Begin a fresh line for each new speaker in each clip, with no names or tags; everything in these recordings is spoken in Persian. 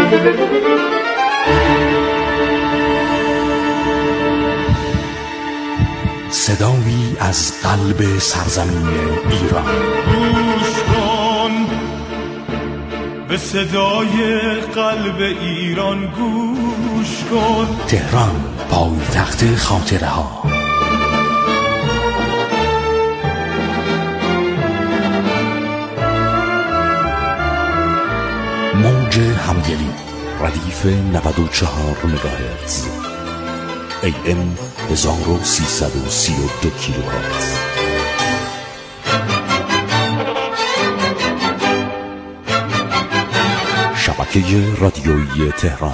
صدایی از قلب سرزمین ایران.
گوش کن به صدای قلب ایران، گوش کن.
تهران، پایتخت خاطره ها. موج همدلی، ردیف 94 مگاهرتز، AM 1332 کیلوهرتز. شبکه رادیویی تهران.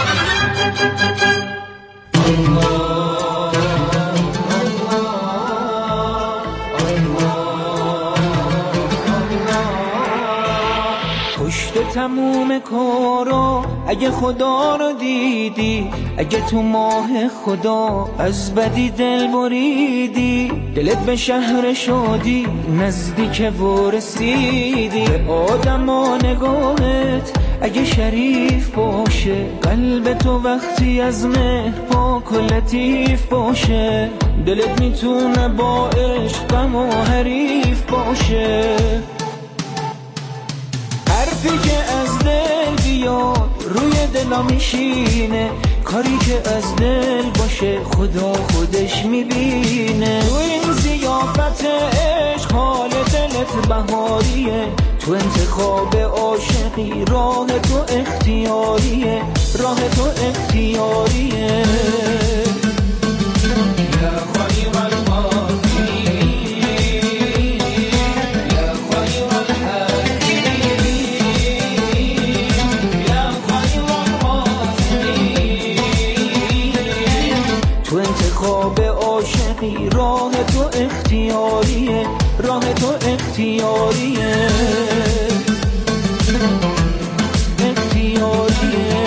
تموم کارا اگه خدا رو دیدی، اگه تو ماه خدا از بدی دل بریدی، دلت به شهر شادی نزدیک و رسیدی. به آدم و نگاهت اگه شریف باشه، قلب تو وقتی از مهر پاک و لطیف باشه، دلت میتونه با عشق غم و حریف باشه. حرفی که از دل بیاد روی دلا میشینه، کاری که از دل باشه خدا خودش میبینه. تو این ضیافت عشق حال دلت بهاریه، تو انتخاب عاشقی راه تو اختیاریه، راه تو اختیاریه. راه تو اختیاریه، راه تو اختیاریه، اختیاریه.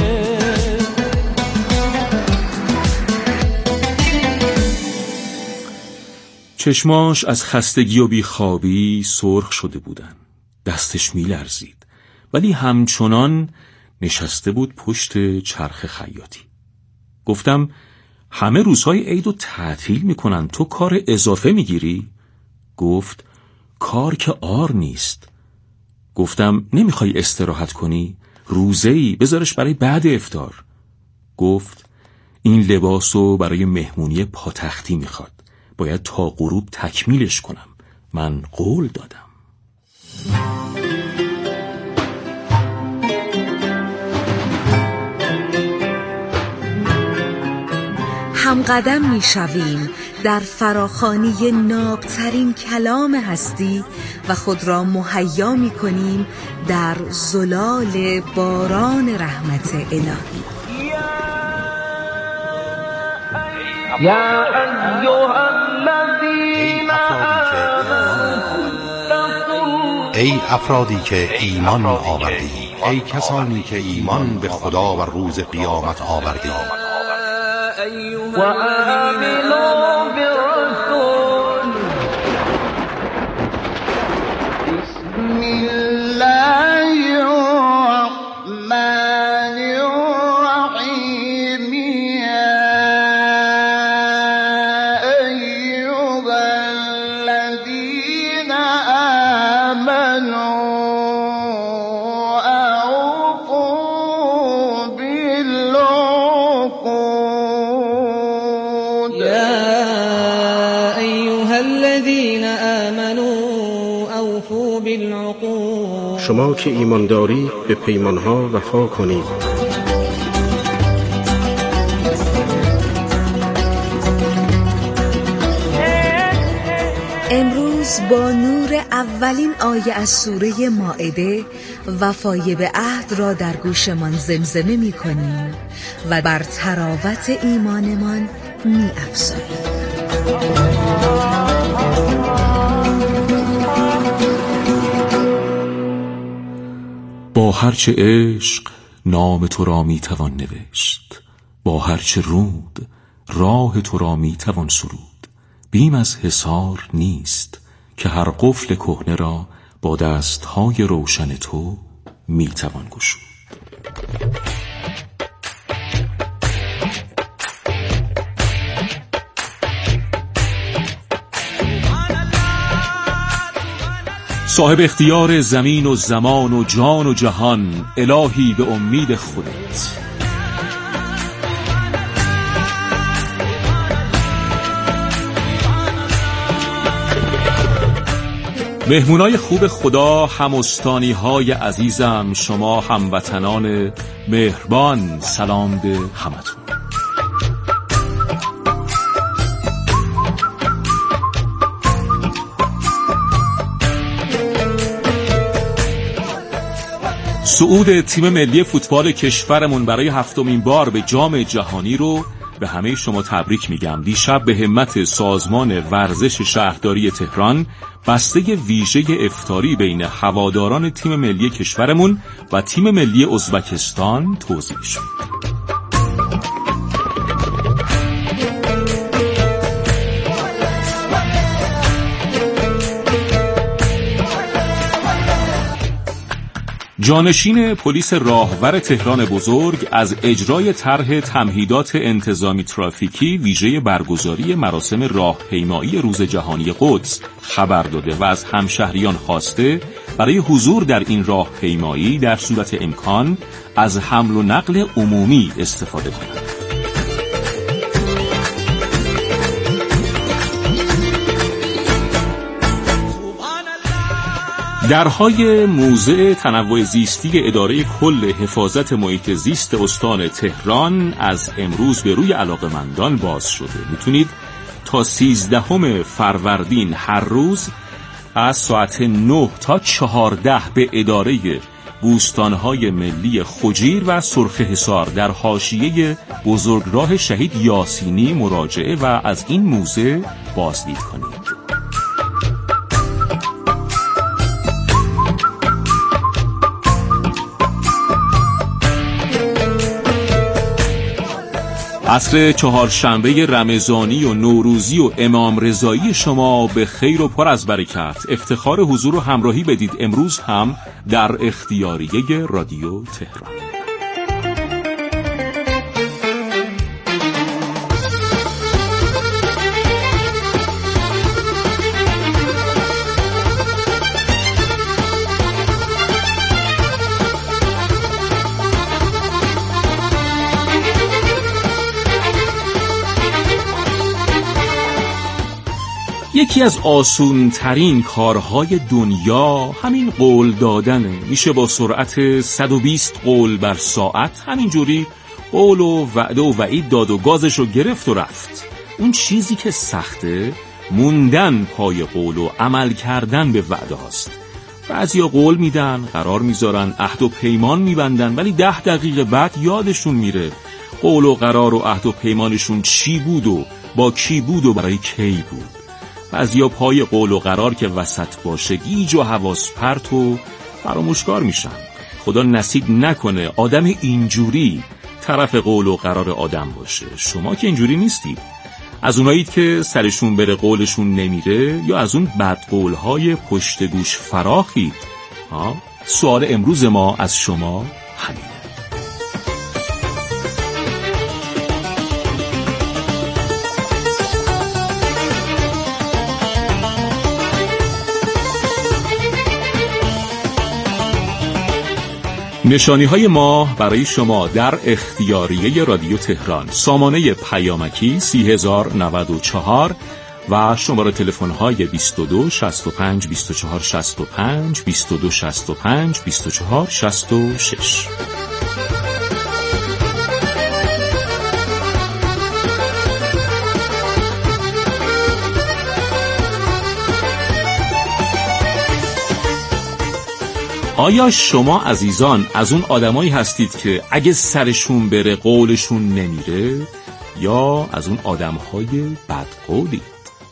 چشماش از خستگی و بیخوابی سرخ شده بودن، دستش میلرزید، ولی همچنان نشسته بود پشت چرخ خیاطی. گفتم همه روزهای عیدو تعطیل میکنن، تو کار اضافه میگیری؟ گفت کار که آر نیست. گفتم نمیخوای استراحت کنی؟ روزه‌ای بذارش برای بعد افطار. گفت این لباسو برای مهمونی پاتختی میخواد، باید تا غروب تکمیلش کنم، من قول دادم.
هم قدم می شویم در فراخوانی نابترین کلام هستی و خود را مهیا می کنیم در زلال باران رحمت الهی.
یا ایها الذین
ای افرادی که ایمان آوردید، ای کسانی که ایمان به خدا و روز قیامت آوردید،
و آمنوا بالرسول. بسم الله الرحمن الرحیم. یا ایها الذین آمنوا اوفوا بالعقود.
شما که ایمان دارید به پیمانها وفا کنید.
امروز با نور اولین آیه از سوره مائده وفای به عهد را در گوشمان زمزمه می کنیم و بر تراوت ایمانمان می افزاییم.
با هرچه عشق نام تو را می توان نوشت، با هرچه رود راه تو را می توان سرود. بیم از حصار نیست که هر قفل کهنه را با دستهای روشن تو می توان گشود. صاحب اختیار زمین و زمان و جان و جهان، الهی به امید خودت. مهمونای خوب خدا، همستانی های عزیزم، شما هموطنان مهربان، سلام به همتون. صعود تیم ملی فوتبال کشورمون برای 7مین بار به جام جهانی رو به همه شما تبریک میگم. دیشب به همت سازمان ورزش شهرداری تهران بسته ویژه افطاری بین هواداران تیم ملی کشورمون و تیم ملی ازبکستان توزیع شد. جانشین پلیس راهور تهران بزرگ از اجرای طرح تمهیدات انتظامی ترافیکی ویژه برگزاری مراسم راهپیمایی روز جهانی قدس خبر داده و از همشهریان خواسته برای حضور در این راهپیمایی در صورت امکان از حمل و نقل عمومی استفاده کنند. درهای موزه تنوع زیستی اداره کل حفاظت محیط زیست استان تهران از امروز به روی علاقه‌مندان باز شده. میتونید تا 13 فروردین هر روز از ساعت 9 تا 14 به اداره بوستانهای ملی خجیر و سرخ حصار در حاشیه بزرگراه شهید یاسینی مراجعه و از این موزه بازدید کنید. عصر چهارشنبه رمضانی و نوروزی و امام رضایی شما به خیر و پر از برکت. افتخار حضور و همراهی بدید امروز هم در اختیاریه رادیو تهران. یکی از آسونترین کارهای دنیا همین قول دادنه. میشه با سرعت 120 قول بر ساعت همینجوری قول و وعده و وعید داد و گازشو گرفت و رفت. اون چیزی که سخته موندن پای قول و عمل کردن به وعده هاست. بعضیا قول میدن، قرار میذارن، عهد و پیمان میبندن، ولی 10 دقیقه بعد یادشون میره قول و قرار و عهد و پیمانشون چی بود و با کی بود و برای کی بود. بعضیا پای قول و قرار که وسط باشه گیج و حواس پرت و فراموشکار میشن. خدا نصیب نکنه آدم اینجوری طرف قول و قرار آدم باشه. شما که اینجوری نیستید. از اونایید که سرشون بره قولشون نمیره، یا از اون بد قولهای پشت گوش فراخید؟ سوال امروز ما از شما همینه. نشانی‌های ما برای شما در اختیاریه رادیو تهران: سامانه پیامکی 30094 و شماره تلفن‌های 22 65 24 65 22 65 24 66. آیا شما عزیزان از اون آدمایی هستید که اگه سرشون بره قولشون نمیره، یا از اون آدمهای بدقولید؟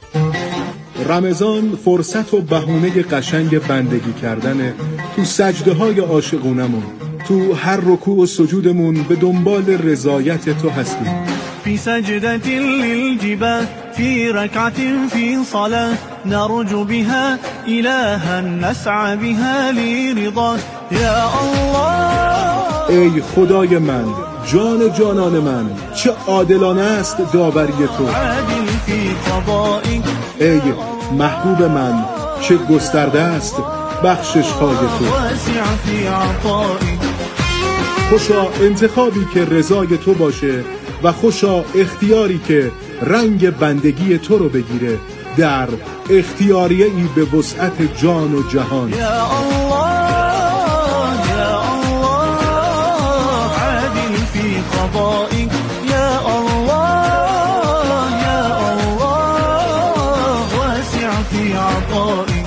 رمضان فرصت و بهونه قشنگ بندگی کردن تو سجده های عاشقونمون، تو هر رکوع و سجودمون به دنبال رضایت تو هستیم.
فی سجدة للجباه فی رکعة فی صلاة نرجو بها إلها نسعى بها لرضاه یا الله.
ای خدای من، جان جانان من، چه عادلانه است داوری تو.
عادل فی قضائک.
ای محبوب من، چه گسترده است بخشش‌های تو.
واسع في عطائي.
خوشا انتخابی که رضای تو باشه و خوشا اختیاری که رنگ بندگی تو رو بگیره در اختیاریه ای به وسعت جان و جهان.
يا الله يا الله عادل في قضائي. يا الله يا الله واسع في عطائي.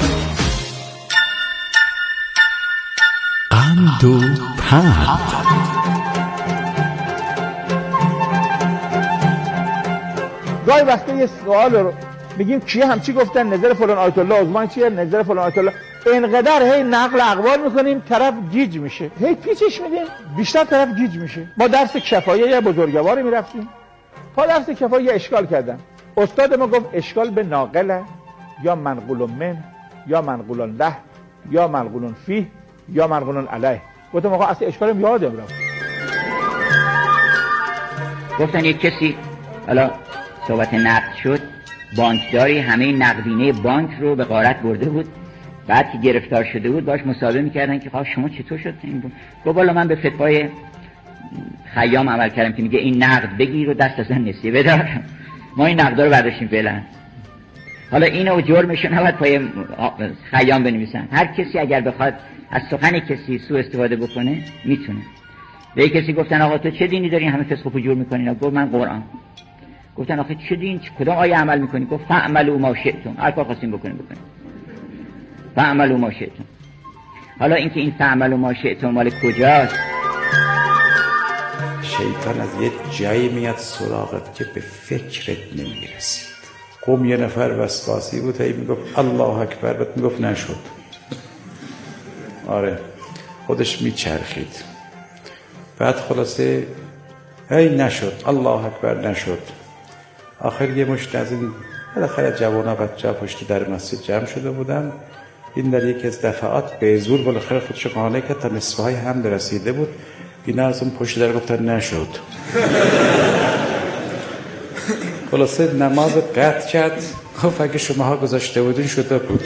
قند و پند.
گاهی وقتا یه سوال رو میگیم کیه همچی گفتن، نظر فلان آیت الله عثمان چیه، نظر فلان آیت الله، اینقدر هی نقل اقوال میکنیم طرف گیج میشه، هی پیچش میدیم بیشتر طرف گیج میشه. ما درس کفایه یه بزرگواری میرفتیم، تا درس کفایه اشکال کردن، استاد ما گفت اشکال به ناقله یا منقول من یا منقول له یا منقول فیه یا منقول علیه. گفتم آقا اصلا اشکالم یادم رفت.
گفتن یک کسی، حالا صحبت نقد شد، بانکداری همه نقدینه بانک رو به غارت برده بود، بعد که گرفتار شده بود باش مصاحبه میکردن که خب شما چطور شد این بود؟ گفت والا من به فتوای خیام عمل کردم که میگه این نقد بگیر و دست از نسیه بدار، ما این نقدا رو برداشتیم فعلا. حالا اینو جرمش نباید پای خیام بنویسن. هر کسی اگر بخواد از سخن کسی سوء استفاده بکنه میتونه. به کسی گفتن آقا تو چه دینی داری همه فسق و فجور میکنین؟ گفت من قرآن. گفتن آخه چه دین، کدام آیه عمل میکنی؟ گفت فاعملوا ما شئتم، هر کار خواستین بکنین. فاعملوا ما شئتم. حالا اینکه این فاعملوا ما شئتم مال کجاست؟
شیطان از یه جایی میاد سراغت که به فکرت نمیرسید. قوم یه نفر وسواسی بود هی میگفت الله اکبر، بعد میگفت نشد. آره خودش میچرخید، بعد خلاصه هی نشد، الله اکبر نشد. آخر یه مشت از این بالاخره جوانا بچه‌ها پشت در مسجد جمع شده بودن، این در یک از دفعات به زور بالاخره خودشو قانع کرد تا نصفه های هم رسیده بود. اینا از اون پشت در گفتن نشد. خلاصه نماز قطع کرد، گفت اگه شماها گذاشته بودین شده بود.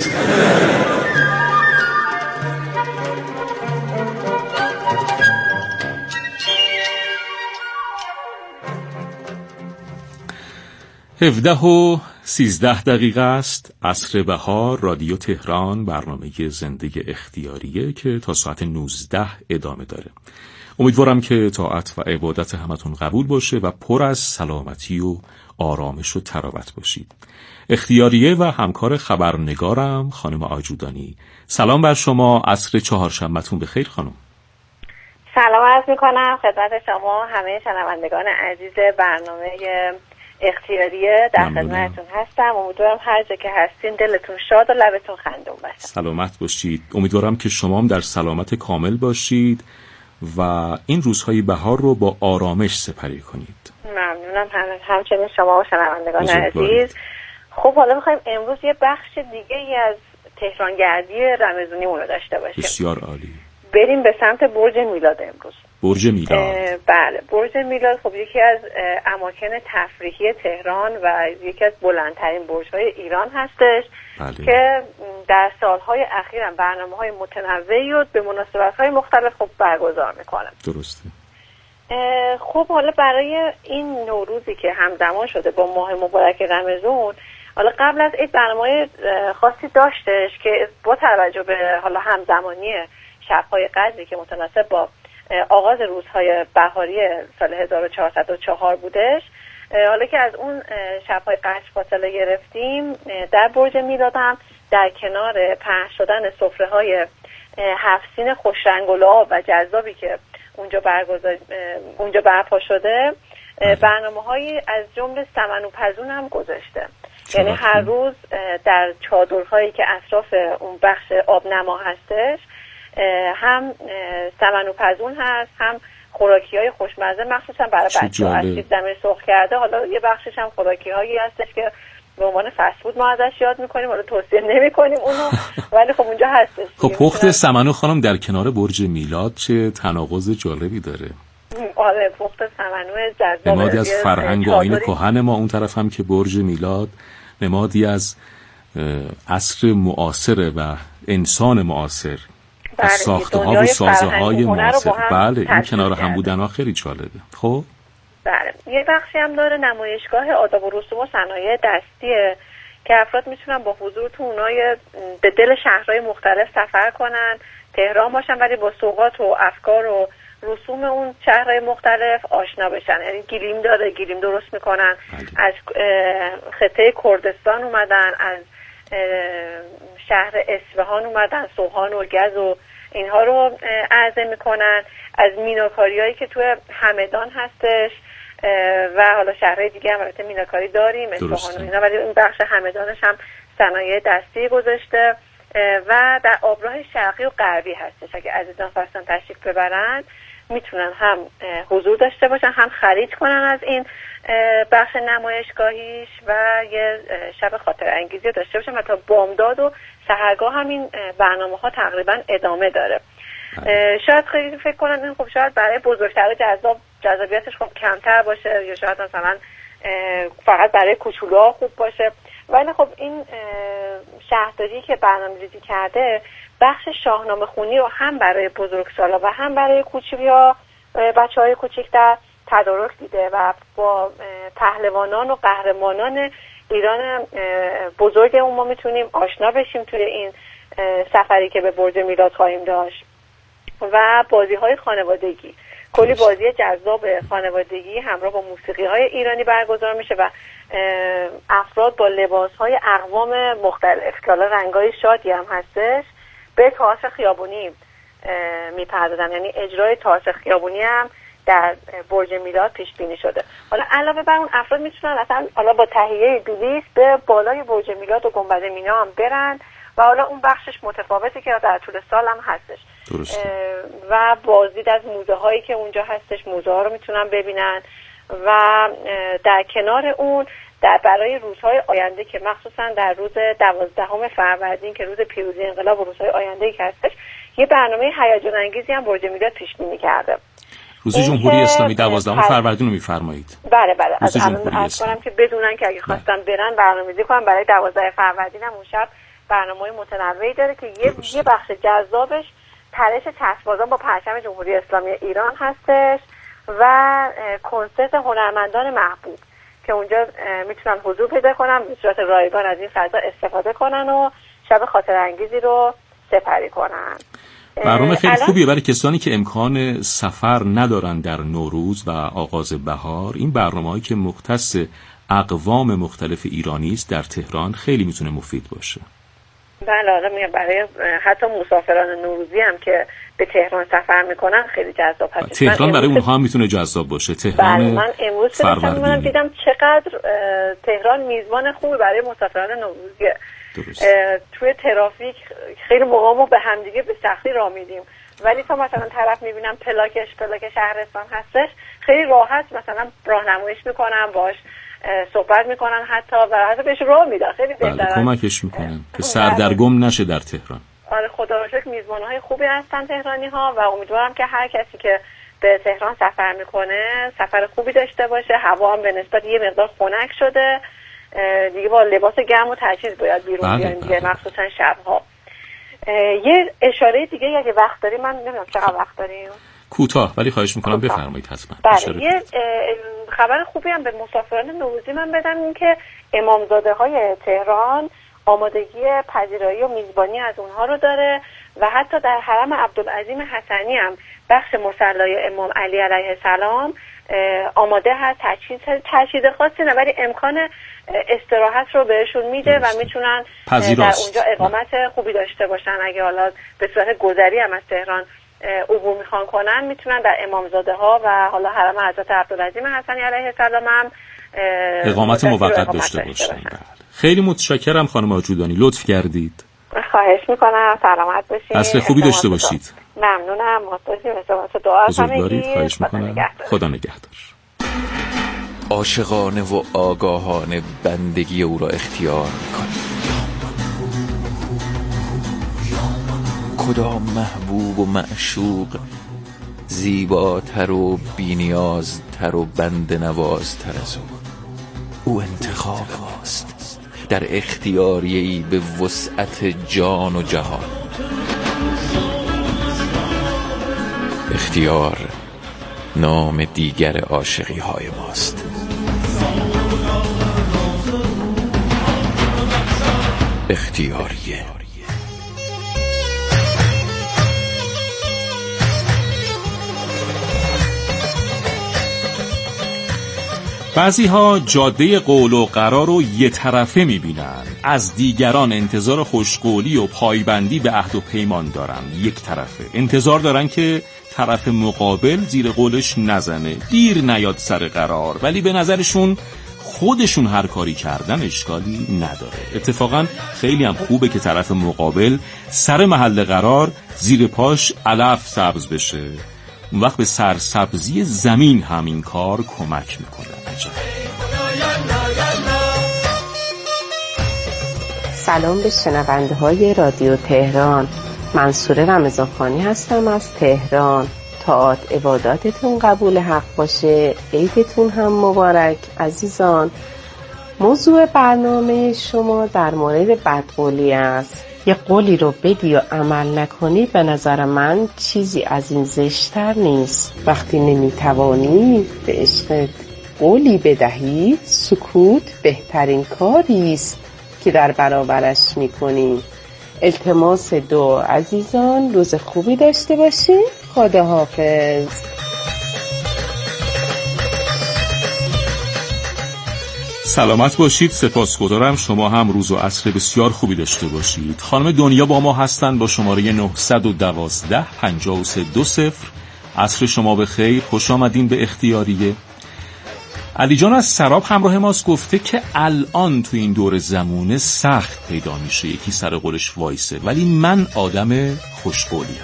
هفده و 13 دقیقه است. عصر بهار، رادیو تهران، برنامه زنده اختیاریه که تا ساعت 19 ادامه داره. امیدوارم که طاعت و عبادت همتون قبول باشه و پر از سلامتی و آرامش و تراوت باشید. اختیاریه و همکار خبرنگارم خانم آجودانی. سلام بر شما، عصر چهارشنبه‌تون بخیر خانم.
سلام عرض میکنم خدمت شما همه شنوندگان عزیز برنامه اختیاریه، در خدمتتون هستم. امیدوارم هر جا که هستین دلتون شاد و لبتون خندون باشه.
سلامت باشید. امیدوارم که شما هم در سلامت کامل باشید و این روزهای بهار رو با آرامش سپری کنید.
ممنونم همچنین شما و شنوندگان عزیز. خب حالا می‌خوایم امروز یه بخش دیگه ای از تهرانگردی رمضونیمون رو داشته باشیم.
بسیار عالی.
بریم به سمت برج میلاد امروز.
برج میلاد.
بله، برج میلاد خب یکی از اماکن تفریحی تهران و یکی از بلندترین برج‌های ایران هستش. بله. که در سالهای اخیر هم برنامه‌های متنوعی رو به مناسبت‌های مختلف خب برگزار می‌کنه.
درسته.
خب حالا برای این نوروزی که همزمان شده با ماه مبارک رمضان، حالا قبل از این برنامه‌های خاصی داشتش که با توجه به حالا همزمانی شب‌های قدری که متناسب با آغاز روزهای بهاری سال 1404 بودش، حالا که از اون شب‌های قدر فاصله گرفتیم، در برج میلاد هم در کنار پهن شدن سفره‌های 7 سین خوشرنگ و لعاب و جذابی که اونجا برپا شده، برنامه‌هایی از جمله سمن و پزون هم گذاشته. یعنی هر روز در چادرهایی که اطراف اون بخش آبنما هستش هم سمن و پزون هست، هم خوراکی‌های خوشمزه مخصوصا برای بچه‌ها از سیب زمینی سرخ کرده. حالا یه بخشش هم خوراکی‌هایی هستش که به عنوان فست فود ما ازش یاد می‌کنیم، حالا توصیه نمی‌کنیم اونو، ولی خب اونجا هستش.
خب پخت سمنو خانم در کنار برج میلاد چه تناقض جالبی داره.
آره، پخت سمنو جذاب،
نمادی از فرهنگ و آیین کهن ما، اون طرف هم که برج میلاد نمادی از عصر معاصره و انسان معاصر از ساخته ها و سازه های معاصر. بله این کنار هم بودن ها خیلی جالبه. خب
بله یه بخشی هم داره نمایشگاه آداب و رسوم و صنایع دستیه که افراد میتونن با حضور تو اونای به دل شهرهای مختلف سفر کنن، تهران باشن ولی با سوغات و افکار و رسوم اون شهرهای مختلف آشنا بشن. یعنی گلیم داره، گلیم درست میکنن، از خطه کردستان اومدن، از شهر اصفهان اومدن، سوهان و گز و اینها رو عرضه میکنن، از میناکاری هایی که توی همدان هستش و حالا شهرهای دیگه هم البته میناکاری داریم اصفهان و اینا، ولی اون بخش همدانش هم صنایع دستی گذاشته و در آبراه شرقی و غربی هستش. اگه عزیزان خواستن تشریف ببرن میتونن هم حضور داشته باشن، هم خرید کنن از این بخش نمایشگاهیش و یه شب خاطر انگیزی داشته باشن و تا بامداد و سحرگاه هم این برنامه ها تقریبا ادامه داره. شاید خیلی فکر کنن این خب شاید برای بزرگتر جذابیتش خب کمتر باشه یا شاید مثلا فقط برای کوچولوها خوب باشه، ولی خب این شهرداری که برنامه‌ریزی کرده بخش شاهنامه خونی رو هم برای بزرگسالا و هم برای کوچولوها بچه‌های کوچیک‌تر تدارک دیده و با پهلوانان و قهرمانان ایران بزرگمون ما میتونیم آشنا بشیم توی این سفری که به برج میلاد خواهیم داشت. و بازی‌های خانوادگی، کلی بازی جذاب خانوادگی همراه با موسیقی‌های ایرانی برگزار میشه و افراد با لباس‌های اقوام مختلف که حالا رنگ‌های شادی هم هستش به تئاتر خیابونی میپردازن. یعنی اجرای تئاتر خیابونی هم در برج میلاد پیش بینی شده. حالا علاوه بر اون افراد میتونن اصلا حالا با تهیه بلیط به بالای برج میلاد و گنبد مینا هم برن و حالا اون بخشش متفاوته که در طول سال هم هستش. و بازدید از موزه هایی که اونجا هستش، موزه ها رو میتونن ببینن و در کنار اون برای روزهای آینده که مخصوصا در روز 12 فروردین که روز پیروزی انقلاب و روزهای آینده که هستش یه برنامه هیجان انگیزی هم برج میلاد پیش بینی کرده.
روز جمهوری اسلامی 12 فروردین رو میفرمایید؟
بله از الان کنم که بدونن که اگه خواستن برن برنامه‌ریزی کنن برای 12 فروردین هم اون شب برنامه‌های متنوعی داره که یه بخش جذابش پرش چسب‌بازان با پرچم جمهوری اسلامی ایران هستش و کنسرت هنرمندان محبوب که اونجا میتونن حضور پیدا کنن، به صورت رایگان از این فضا استفاده کنن و شب خاطر انگیزی رو سپری کنن.
برنامه خیلی خوبیه برای کسانی که امکان سفر ندارن در نوروز و آغاز بهار. این برنامه‌ای که مختص اقوام مختلف ایرانی است در تهران خیلی میتونه مفید باشه.
بله آره برای حتی مسافران نوروزی هم که به تهران سفر میکنن خیلی جذاب هست.
تهران برای اونها هم میتونه جذاب باشه. تهران
من امروز من دیدم چقدر تهران میزبان خوبی برای مسافران نوروزیه. توی ترافیک خیلی موقعا به همدیگه به سختی راه میدیم، ولی تا مثلا طرف میبینم پلاک شهرستان هستش خیلی راحت مثلا راهنماییش میکنم، باش صحبت میکنن حتی و حتی بهش راه میدن، خیلی بهتره
کمکش میکنن که سردرگم نشه در تهران.
آره خدا رو شکر میزبانهای خوبی هستن تهرانی ها و امیدوارم که هر کسی که به تهران سفر میکنه سفر خوبی داشته باشه. هوا هم به نسبت یه مقدار خنک شده دیگه، با لباس گرم و تجهیز باید بیرون بیایم دیگه، مخصوصا شبها. یه اشاره دیگه اگه وقت داریم، من نمیدونم چقدر وقت داریم،
کوتاه ولی خواهش میکنم بفرمایید حتما.
بله یه خبر خوبی هم به مسافران نوروزی من بدم، این که امامزاده های تهران آمادگی پذیرایی و میزبانی از اونها رو داره و حتی در حرم عبدالعظیم حسنی هم بخش مصلی امام علی علیه السلام آماده هست. تجهیز خاصی نه ولی امکان استراحت رو بهشون میده و میتونن در اونجا اقامت خوبی داشته باشن. اگه حالا به صورت گذری هم از تهران عبور میخوان کنن میتونن در امامزاده ها و حالا حرم حضرت عبدالعظیم حسنی علیه السلام هم
اقامت موقت داشته باشن. خیلی متشکرم خانم آجودانی، لطف کردید.
خواهش میکنم، سلامت باشید،
عصر خوبی داشته باشید.
ممنونم، مخلصیم، دعا
بزرگوارید. خواهش میکنم، خدا نگهدار.
عاشقانه و آگاهانه بندگی او را اختیار میکنم. کدام محبوب و معشوق زیباتر و بینیازتر و بنده نوازتر از او انتخاب ماست، در اختیاریه‌ای به وسعت جان و جهان. اختیار نام دیگر عاشقی های ماست. اختیاریه.
بعضی ها جاده قول و قرار رو یه طرفه میبینن، از دیگران انتظار خوشقولی و پایبندی به عهد و پیمان دارن. یک طرفه انتظار دارن که طرف مقابل زیر قولش نزنه، دیر نیاد سر قرار، ولی به نظرشون خودشون هر کاری کردن اشکالی نداره. اتفاقا خیلی هم خوبه که طرف مقابل سر محل قرار زیر پاش علف سبز بشه، اون وقت به سرسبزی زمین همین کار کمک میکنه.
سلام به شنونده های رادیو تهران. منصوره رمضانخانی هستم از تهران. طاعات عباداتتون قبول حق باشه. عیدتون هم مبارک عزیزان. موضوع برنامه شما در مورد بدقولی است. یه قولی رو بدی و عمل نکنی به نظر من چیزی از این زشتر نیست. وقتی نمیتوانی به عشقت قولی بدهی، سکوت بهترین کاری است که در برابرش میکنی. التماس دعا عزیزان. روز خوبی داشته باشین. خداحافظ.
سلامت باشید. سپاسگزارم. شما هم روز و عصر بسیار خوبی داشته باشید. خانم دنیا با ما هستن با شماره 912 5320. عصر شما بخیر. خوش آمدین به اختیاریه. علی جان از سراب همراه ماست، گفته که الان تو این دور زمونه سخت پیدا میشه یکی سر قولش وایسه، ولی من آدم خوشقولیم.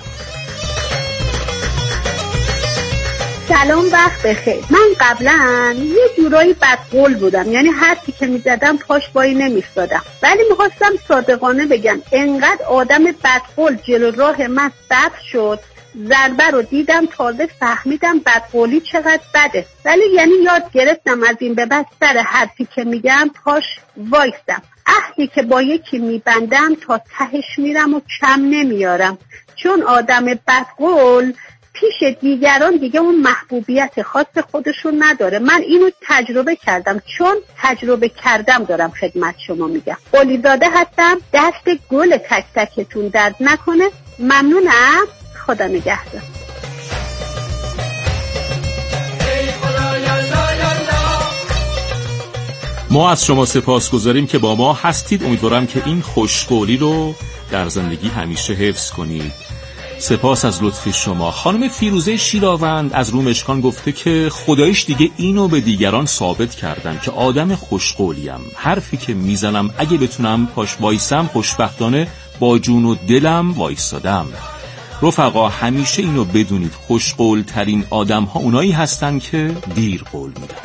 سلام، وقت بخیر. من قبلا یه جورایی بدقول بودم، یعنی حرفی که میزدم پاش وای نمیستادم، ولی میخواستم صادقانه بگم انقدر آدم بدقول جلو راه من ثبت شد، ضربه رو دیدم، تازه فهمیدم بدقولی چقدر بده، ولی یعنی یاد گرفتم از این به بعد سر حرفی که میگم پاش وایستم. عهدی که با یکی میبندم تا تهش میرم و کم نمیارم، چون آدم بدقول پیش دیگران دیگه اون محبوبیت خاص خودشون نداره. من اینو تجربه کردم، چون تجربه کردم دارم خدمت شما میگم. قلیزاده هستم. دست گل تک تکتون درد نکنه. ممنونم. خدا نگهدار.
ما از شما سپاسگزاریم که با ما هستید. امیدوارم که این خوشقولی رو در زندگی همیشه حفظ کنید. سپاس از لطف شما. خانم فیروزه شیراوند از رومشکان گفته که خدایش دیگه اینو به دیگران ثابت کردم که آدم خوشقولیم. حرفی که میزنم اگه بتونم پاش وایسم، خوشبختانه با جون و دلم وایسادم. رفقا همیشه اینو بدونید، خوشقول ترین آدم ها اونایی هستن که دیر قول میدن.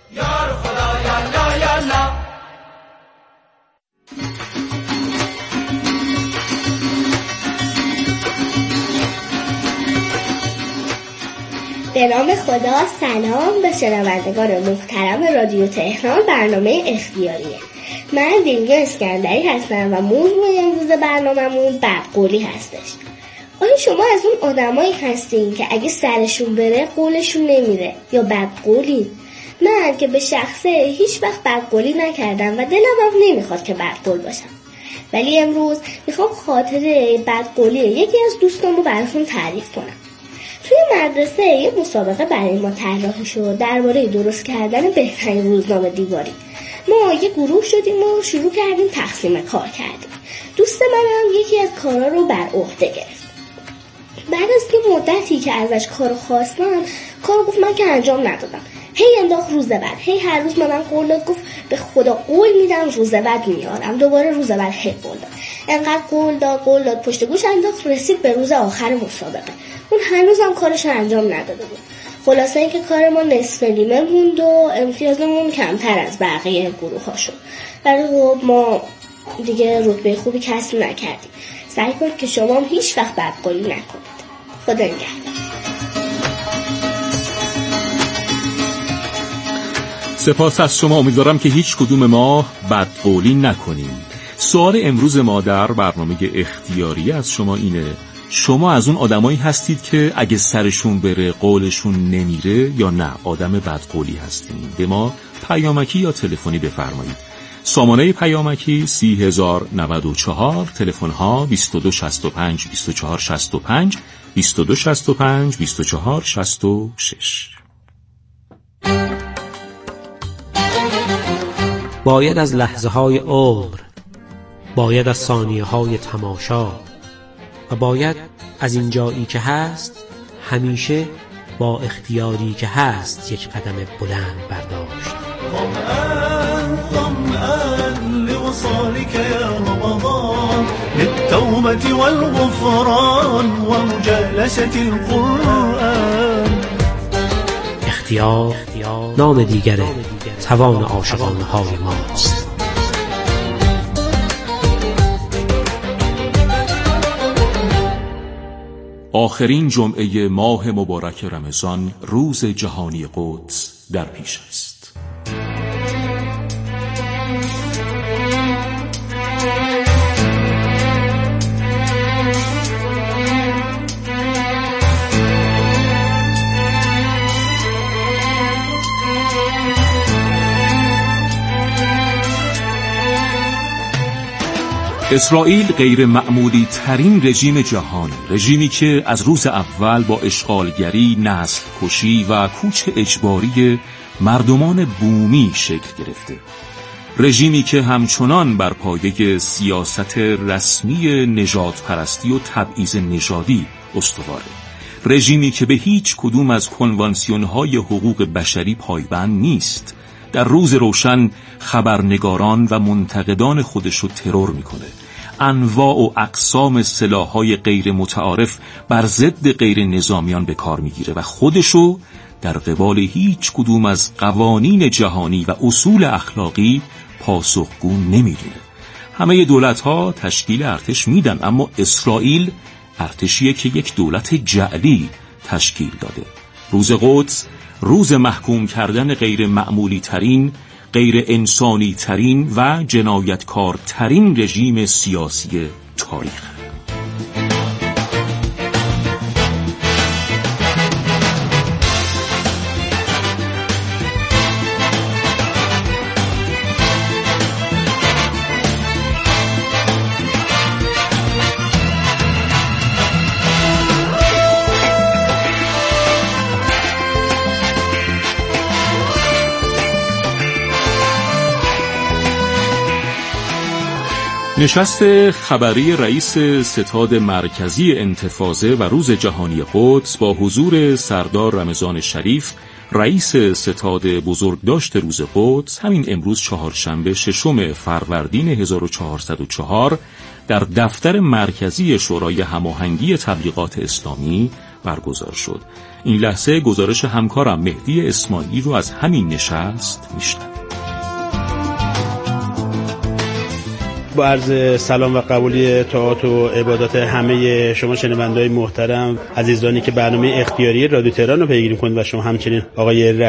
به نام خدا. سلام به شنوندگان محترم رادیو تهران. برنامه اختیاریه. من دنیا اسکندری هستم و موضوع امروز برنامه‌مون بدقولی هستش. آیا شما از اون آدمایی هستین که اگه سرشون بره قولشون نمیره یا بدقولی؟ من که به شخصه هیچ وقت بدقولی نکردم و دلم هم نمیخواد که بدقول باشم، ولی امروز میخوام خاطره بدقولی یکی از دوستان رو براتون تعریف کنم. توی مدرسه یه مسابقه برای ما طراحی شد درباره درست کردن بهترین روزنامه دیواری. ما یه گروه شدیم و شروع کردیم تقسیم کار کردیم. دوست منم یکی از کارا رو بر عهده گرفت. بعد از یه مدتی که ازش کارو خواستم، کارو گفت من که انجام ندادم. هی انداخت روز بعد، هی هر روز من قول داد، گفت به خدا قول میدم روز بعد میارم. دوباره روز بعد هی قول داد، انقدر قول داد پشت گوش انداخت، رسید به روز آخر مسابقه. اون هنوزم کارش انجام نداده بود. خلاصه اینکه کار ما نصف نیمه موند و امتیازمون کمتر از بقیه گروه ها شد، ولی ما دیگه رتبه خوبی کسب نکردیم. سعی کنید که شما هم هیچ وقت بدقولی نکنید. خدا نگهدار.
سپاس از شما. امیدوارم که هیچ کدوم ما بدقولی نکنیم. سوال امروز ما در برنامه اختیاری از شما اینه: شما از اون آدمایی هستید که اگه سرشون بره قولشون نمیره، یا نه آدم بدقولی هستین؟ به ما پیامکی یا تلفنی بفرمایید. سامانه پیامکی 30094، تلفن ها 2265 2465 2265 2466.
باید از لحظه های عمر، باید از ثانیه های تماشا، و باید از این جایی که هست همیشه با اختیاری که هست یک قدم بلند برداشت.
ظمآن لوصالك يا رمضان للتوبة والغفران ومجالسة القرآن.
اختیار نام دیگر توان عاشقانه های ماست.
آخرین جمعه ماه مبارک رمضان، روز جهانی قدس در پیش است. اسرائیل غیر معمولی ترین رژیم جهان، رژیمی که از روز اول با اشغالگری، نسل کشی و کوچ اجباری مردمان بومی شکل گرفته. رژیمی که همچنان بر پایه سیاست رسمی نژاد پرستی و تبعیض نژادی استواره. رژیمی که به هیچ کدوم از کنوانسیون‌های حقوق بشری پایبند نیست. در روز روشن خبرنگاران و منتقدان خودش رو ترور میکنه. انواع و اقسام سلاح‌های غیر متعارف بر ضد غیر نظامیان به کار میگیره و خودشو در قبال هیچ کدوم از قوانین جهانی و اصول اخلاقی پاسخگو نمیدونه. همه دولت‌ها تشکیل ارتش میدن، اما اسرائیل ارتشیه که یک دولت جعلی تشکیل داده. روز قدس روز محکوم کردن غیر معمولی ترین، غیر انسانی ترین و جنایتکار ترین رژیم سیاسی تاریخ. نشست خبری رئیس ستاد مرکزی انتفاضه و روز جهانی قدس با حضور سردار رمضان شریف، رئیس ستاد بزرگداشت روز قدس، همین امروز چهارشنبه 6 فروردین 1404 در دفتر مرکزی شورای هماهنگی تبلیغات اسلامی برگزار شد. این لحظه گزارش همکارم مهدی اسماعیلی رو از همین نشست میشنویم.
با عرض سلام و قبولی طاعات و عبادات همه شما شنونده‌های محترم، عزیزانی که برنامه اختیاری رادیو تهران رو پیگیری کنید و شما همچنین آقای